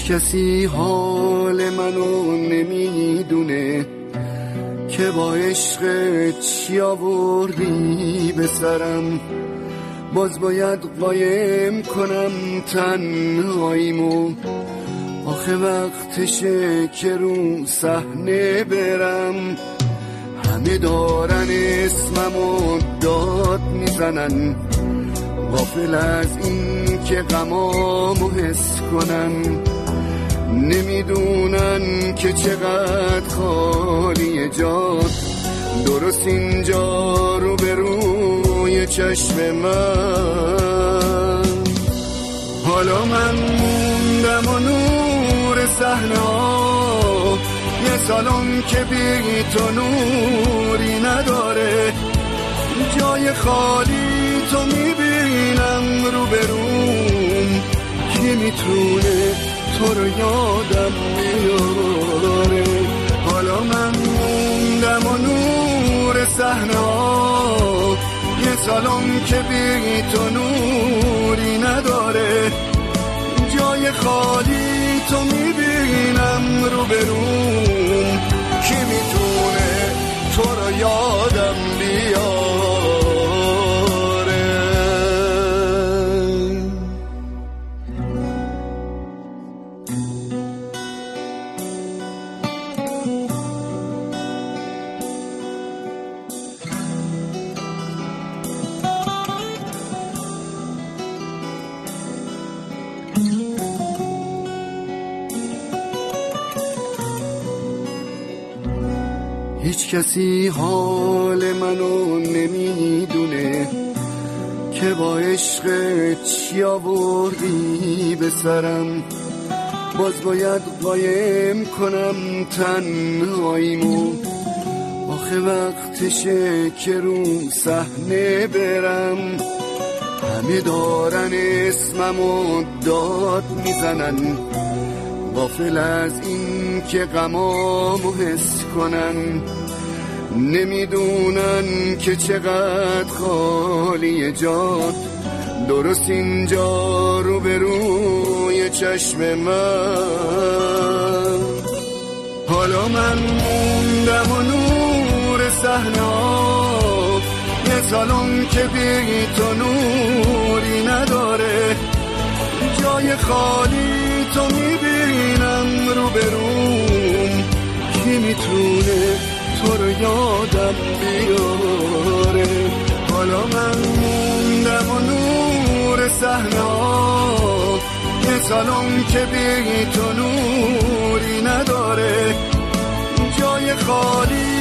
کسی حال منو نمیدونه که با عشق چی آوردی به سرم. باز باید قایم کنم تنهاییمو، آخه وقتشه که رو صحنه برم. همه دارن اسممو داد میزنن، غافل از این که غمامو حس کنن. نمیدونن که چقدر خالی جاد درست اینجا رو به روی چشم من. حالا من موندم و نور صحنه ها، یه سالن که بی تو نوری نداره. جای خالی تو میبینم رو به روم، کی میتونه تو رو یادم بیاره. حالا من موندم و نور صحنه ها، یه سالن که بی تو نوری نداره. جای خالی تو میبینم رو به روم، کی میتونه تو رو یادم بیاره. هیچ کسی حال منو نمیدونه که با عشق چی آوردی به سرم. باز باید قایم کنم تنهاییمو، آخه وقتشه که رو صحنه برم. همه دارن اسممو داد میزنن، غافل از این که غمامو حس کنن. نمیدونن که چقدر خالی جاد درست اینجا رو به روی چشم من. حالا من موندم و نور صحنه ها، یه سالن که بی تو نوری نداره. جای خالی تو میبینم رو به روم، کی میتونه تو رو یادم بیاره. حالا من موندم و نور صحنه ها، یه سالن که بی تو نوری نداره. جای خالی